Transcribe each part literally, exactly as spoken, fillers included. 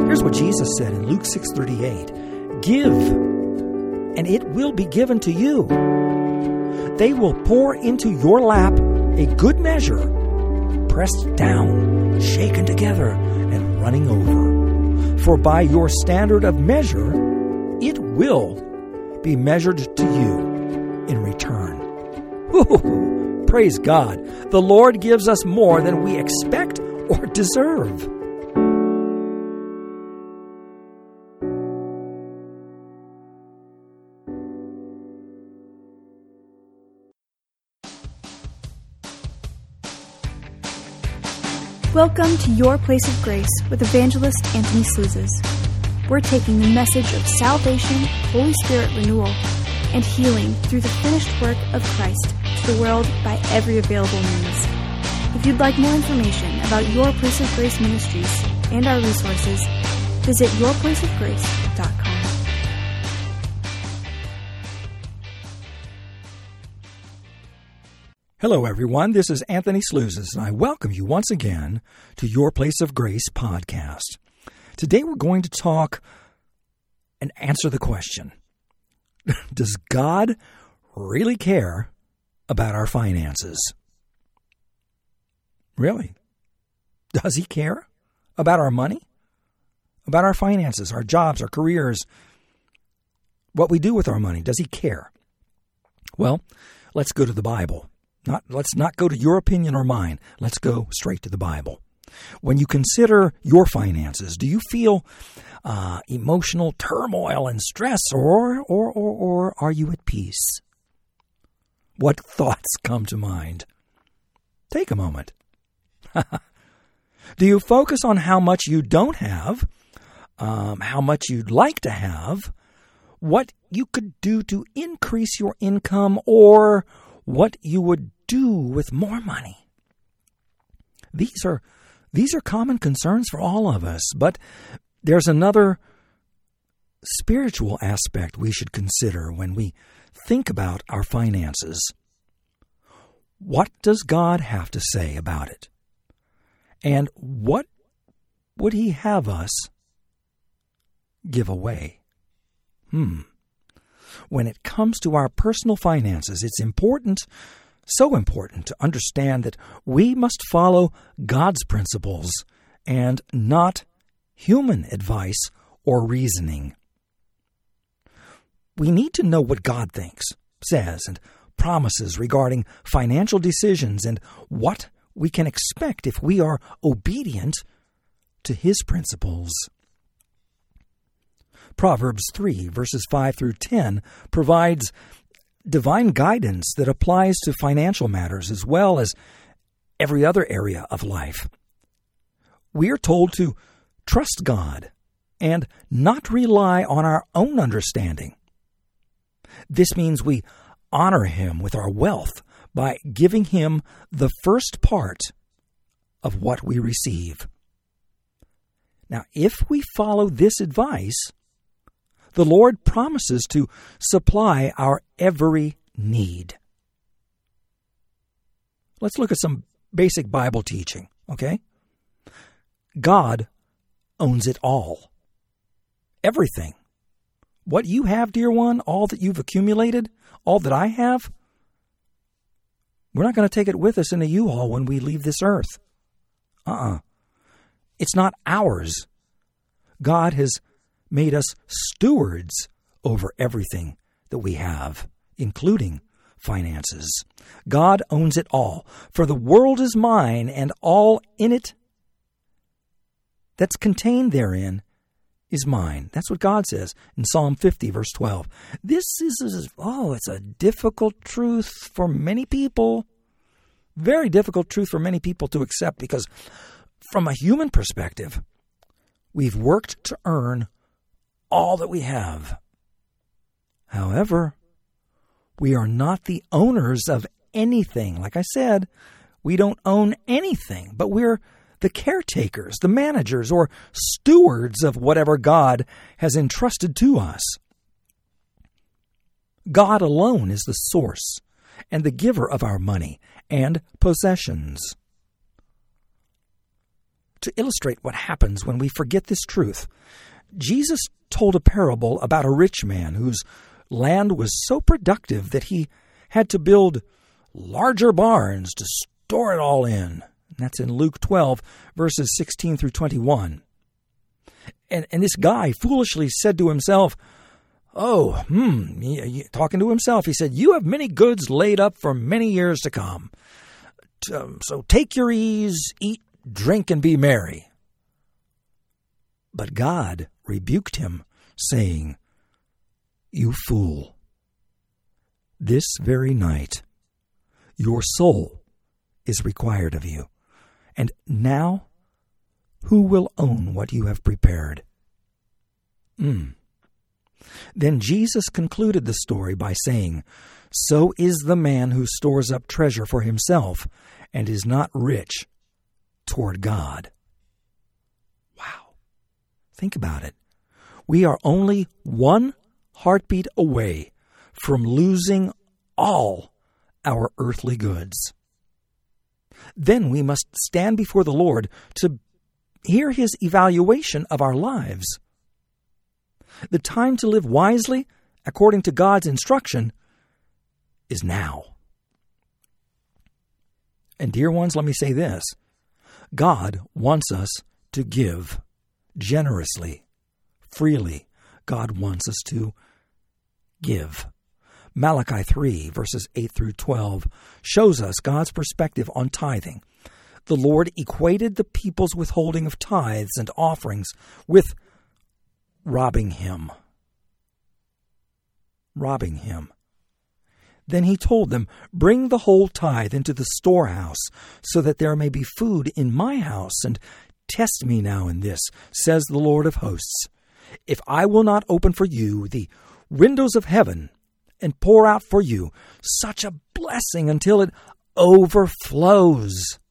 Here's what Jesus said in Luke six thirty-eight. Give, and it will be given to you. They will pour into your lap a good measure, pressed down, shaken together, and running over. For by your standard of measure, it will be measured to you in return. Woo-hoo-hoo. Praise God. The Lord gives us more than we expect or deserve. Welcome to Your Place of Grace with Evangelist Anthony Sluzes. We're taking the message of salvation, Holy Spirit renewal, and healing through the finished work of Christ to the world by every available means. If you'd like more information about Your Place of Grace Ministries and our resources, visit your place of grace dot com. Hello, everyone. This is Anthony Sluzes, and I welcome you once again to Your Place of Grace podcast. Today we're going to talk and answer the question, does God really care about our finances? Really? Does He care about our money? About our finances, our jobs, our careers, what we do with our money? Does He care? Well, let's go to the Bible. Not, let's not go to your opinion or mine. Let's go straight to the Bible. When you consider your finances, do you feel uh, emotional turmoil and stress, or, or, or, or are you at peace? What thoughts come to mind? Take a moment. Do you focus on how much you don't have, um, how much you'd like to have, what you could do to increase your income, or what you would do with more money? These are these are common concerns for all of us, but there's another spiritual aspect we should consider when we think about our finances. What does God have to say about it? And what would He have us give away? Hmm. When it comes to our personal finances, it's important, so important, to understand that we must follow God's principles and not human advice or reasoning. We need to know what God thinks, says, and promises regarding financial decisions and what we can expect if we are obedient to His principles. Proverbs three, verses five through ten, provides divine guidance that applies to financial matters as well as every other area of life. We are told to trust God and not rely on our own understanding. This means we honor Him with our wealth by giving Him the first part of what we receive. Now, if we follow this advice, the Lord promises to supply our every need. Let's look at some basic Bible teaching, okay? God owns it all. Everything. What you have, dear one, all that you've accumulated, all that I have, we're not going to take it with us in a U-Haul when we leave this earth. Uh-uh. It's not ours. God has made us stewards over everything that we have, including finances. God owns it all. For the world is mine, and all in it that's contained therein is mine. That's what God says in Psalm fifty, verse twelve. This is, oh, it's a difficult truth for many people. Very difficult truth for many people to accept, because from a human perspective, we've worked to earn all that we have. However, we are not the owners of anything. Like I said, we don't own anything, but we're the caretakers, the managers, or stewards of whatever God has entrusted to us. God alone is the source and the giver of our money and possessions. to illustrate what happens when we forget this truth, Jesus told a parable about a rich man whose land was so productive that he had to build larger barns to store it all in. That's in Luke twelve, verses sixteen through twenty-one. And, and this guy foolishly said to himself, oh, hmm, he, he, talking to himself, he said, you have many goods laid up for many years to come. Um, so take your ease, eat, drink, and be merry. But God rebuked him, saying, you fool, this very night your soul is required of you, and now who will own what you have prepared? Mm. Then Jesus concluded the story by saying, so is the man who stores up treasure for himself and is not rich toward God. Wow. Think about it. We are only one heartbeat away from losing all our earthly goods. Then we must stand before the Lord to hear His evaluation of our lives. The time to live wisely, according to God's instruction, is now. And dear ones, let me say this. God wants us to give generously, freely. God wants us to give. Malachi three, verses eight through twelve, shows us God's perspective on tithing. The Lord equated the people's withholding of tithes and offerings with robbing Him. Robbing Him. Then He told them, bring the whole tithe into the storehouse, so that there may be food in my house, and test me now in this, says the Lord of hosts. If I will not open for you the windows of heaven, and pour out for you such a blessing until it overflows.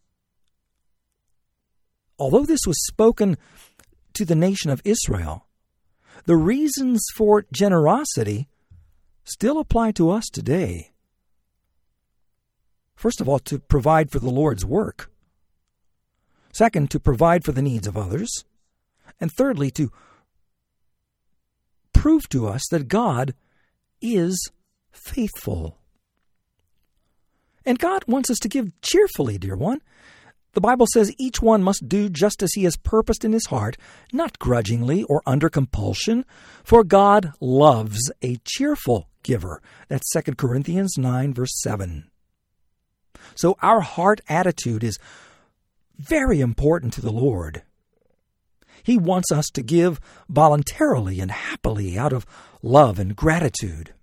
Although this was spoken to the nation of Israel, the reasons for generosity still apply to us today. First of all, to provide for the Lord's work. Second, to provide for the needs of others. And thirdly, to prove to us that God is faithful. And God wants us to give cheerfully, dear one. The Bible says each one must do just as he has purposed in his heart, not grudgingly or under compulsion, for God loves a cheerful giver. That's Second Corinthians nine, verse seven. So our heart attitude is very important to the Lord. He wants us to give voluntarily and happily out of love and gratitude.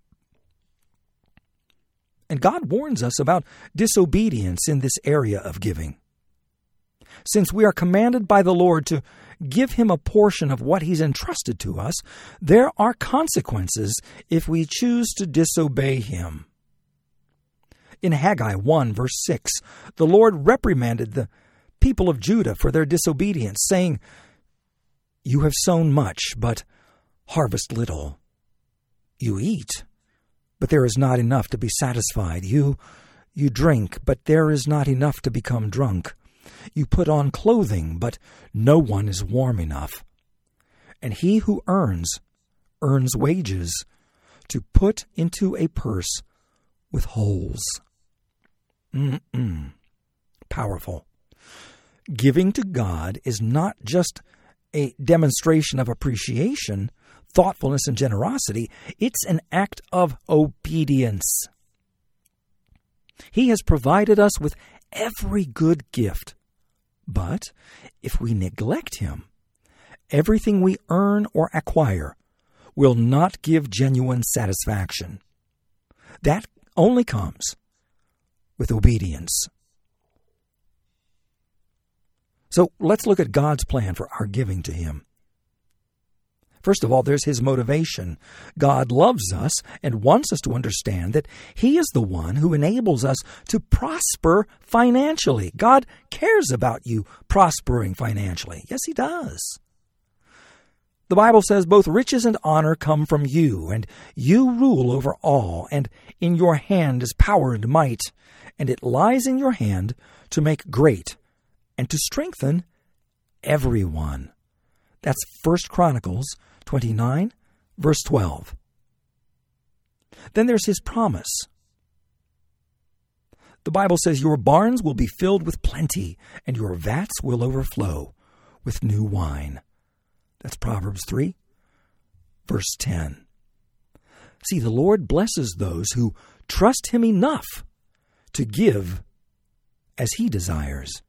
And God warns us about disobedience in this area of giving. Since we are commanded by the Lord to give Him a portion of what He's entrusted to us, there are consequences if we choose to disobey Him. In Haggai one, verse six, the Lord reprimanded the people of Judah for their disobedience, saying, "You have sown much, but harvest little. You eat, but there is not enough to be satisfied. You, you drink, but there is not enough to become drunk. You put on clothing, but no one is warm enough. And he who earns, earns wages to put into a purse with holes." Mm-mm. Powerful. Giving to God is not just a demonstration of appreciation, thoughtfulness, and generosity. It's an act of obedience. He has provided us with every good gift. But if we neglect Him, everything we earn or acquire will not give genuine satisfaction. That only comes with obedience. So let's look at God's plan for our giving to Him. First of all, there's His motivation. God loves us and wants us to understand that He is the one who enables us to prosper financially. God cares about you prospering financially. Yes, He does. The Bible says both riches and honor come from you, and you rule over all, and in your hand is power and might, and it lies in your hand to make great and to strengthen everyone. That's First Chronicles twenty-nine, verse twelve. Then there's his promise. The Bible says, your barns will be filled with plenty, and your vats will overflow with new wine. That's Proverbs three, verse ten. See, the Lord blesses those who trust him enough to give as he desires.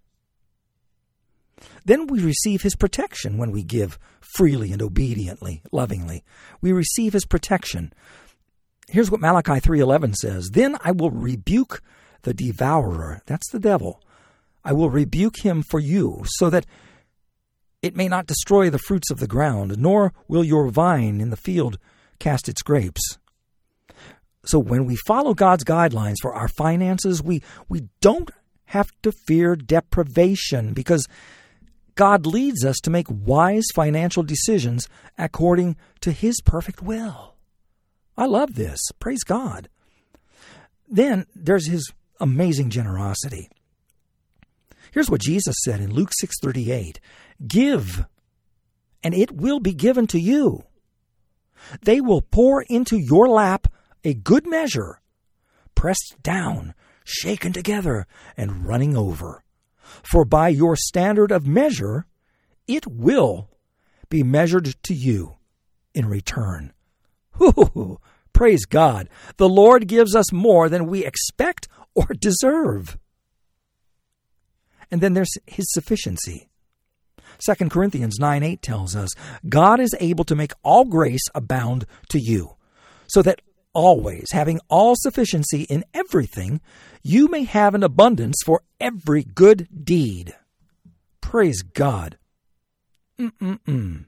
Then we receive his protection when we give freely and obediently, lovingly. We receive his protection. Here's what Malachi three eleven says. Then I will rebuke the devourer. That's the devil. I will rebuke him for you, so that it may not destroy the fruits of the ground, nor will your vine in the field cast its grapes. So when we follow God's guidelines for our finances, we, we don't have to fear deprivation, because God leads us to make wise financial decisions according to his perfect will. I love this. Praise God. Then there's his amazing generosity. Here's what Jesus said in Luke six thirty-eight. Give, and it will be given to you. They will pour into your lap a good measure, pressed down, shaken together, and running over. For by your standard of measure, it will be measured to you in return. Ooh, praise God. The Lord gives us more than we expect or deserve. And then there's his sufficiency. Second Corinthians nine eight tells us, God is able to make all grace abound to you, so that always, having all sufficiency in everything, you may have an abundance for every good deed. Praise God. Mm-mm-mm.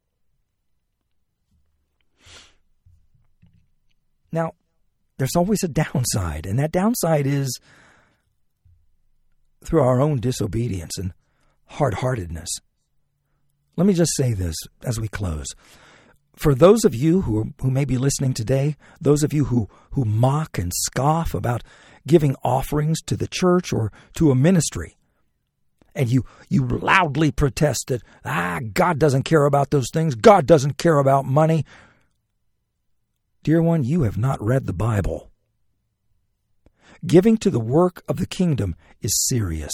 Now, there's always a downside, and that downside is through our own disobedience and hard-heartedness. Let me just say this as we close. For those of you who who may be listening today, those of you who, who mock and scoff about giving offerings to the church or to a ministry, and you, you loudly protest that, ah, God doesn't care about those things, God doesn't care about money. Dear one, you have not read the Bible. Giving to the work of the kingdom is serious.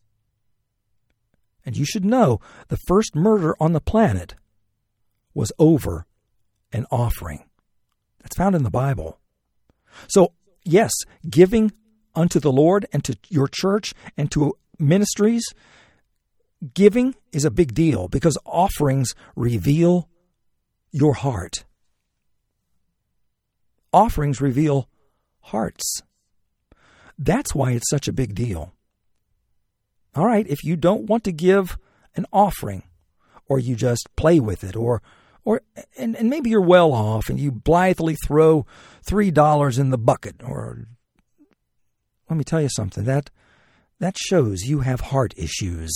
And you should know the first murder on the planet was over an offering. That's found in the Bible. So, yes, giving unto the Lord and to your church and to ministries, giving is a big deal because offerings reveal your heart. Offerings reveal hearts. That's why it's such a big deal. All right, if you don't want to give an offering, or you just play with it, or or and, and maybe you're well off and you blithely throw three dollars in the bucket, or let me tell you something, that that shows you have heart issues.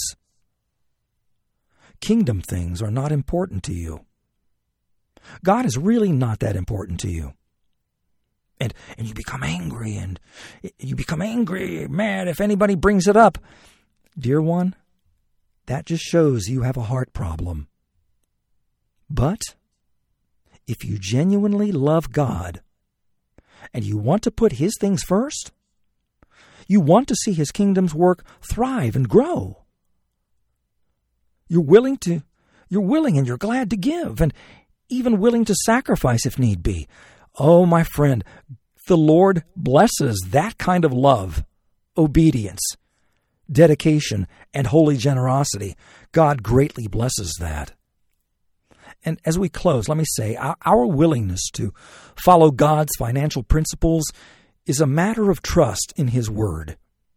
Kingdom things are not important to you. God is really not that important to you. And and you become angry, and you become angry, mad if anybody brings it up. Dear one, that just shows you have a heart problem. But if you genuinely love God and you want to put his things first, you want to see his kingdom's work thrive and grow. You're willing to, you're willing and you're glad to give, and even willing to sacrifice if need be. Oh, my friend, the Lord blesses that kind of love, obedience, dedication, and holy generosity. God greatly blesses that. And as we close, let me say, our, our willingness to follow God's financial principles is a matter of trust in his word.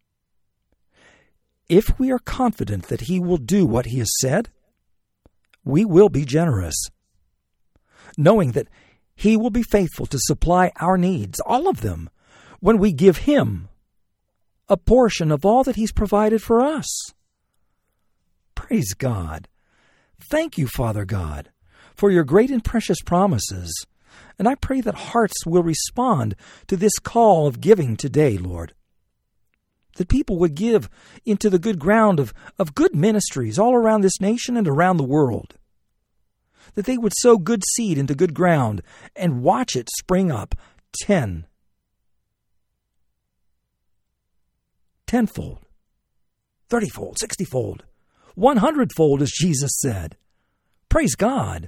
If we are confident that he will do what he has said, we will be generous, knowing that he will be faithful to supply our needs, all of them, when we give him a portion of all that he's provided for us. Praise God. Thank you, Father God, for your great and precious promises. And I pray that hearts will respond to this call of giving today, Lord. that people would give into the good ground of, of good ministries all around this nation and around the world. That they would sow good seed into good ground and watch it spring up ten, tenfold, thirtyfold, sixtyfold, one hundredfold, as Jesus said. Praise God.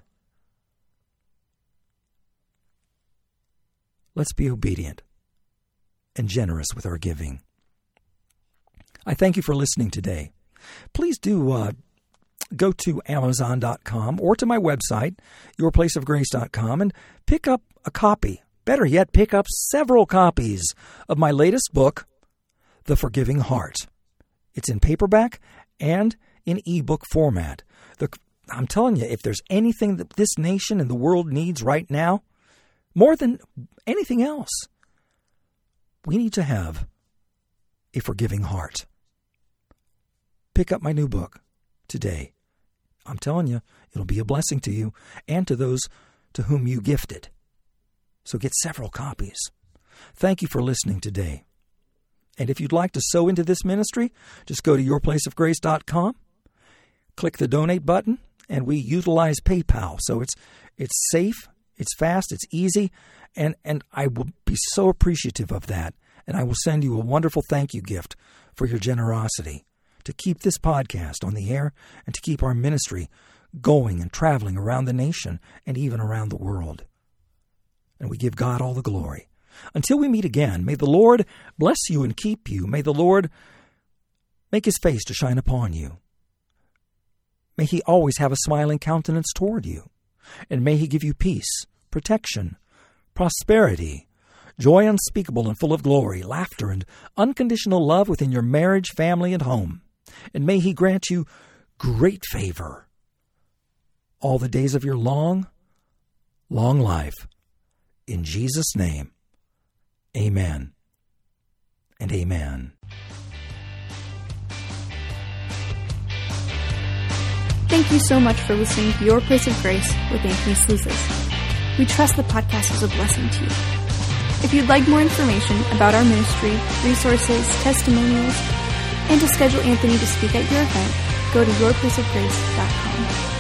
Let's be obedient and generous with our giving. I thank you for listening today. Please do uh, go to amazon dot com or to my website, your place of grace dot com, and pick up a copy. Better yet, pick up several copies of my latest book, The Forgiving Heart. It's in paperback and in ebook format. The, I'm telling you, if there's anything that this nation and the world needs right now, more than anything else, we need to have a forgiving heart. Pick up my new book today. I'm telling you, it'll be a blessing to you and to those to whom you gift it. So get several copies. Thank you for listening today. And if you'd like to sow into this ministry, just go to your place of grace dot com, click the donate button, and we utilize PayPal. So it's it's safe, it's fast, it's easy, and, and I will be so appreciative of that. And I will send you a wonderful thank you gift for your generosity to keep this podcast on the air and to keep our ministry going and traveling around the nation and even around the world. And we give God all the glory. Until we meet again, may the Lord bless you and keep you. May the Lord make his face to shine upon you. May he always have a smiling countenance toward you. And may he give you peace, protection, prosperity, joy unspeakable and full of glory, laughter, and unconditional love within your marriage, family, and home. And may he grant you great favor all the days of your long, long life. In Jesus' name, amen and amen. Thank you so much for listening to Your Place of Grace with Anthony Slouzes. We trust the podcast was a blessing to you. If you'd like more information about our ministry, resources, testimonials, and to schedule Anthony to speak at your event, go to your place of grace dot com.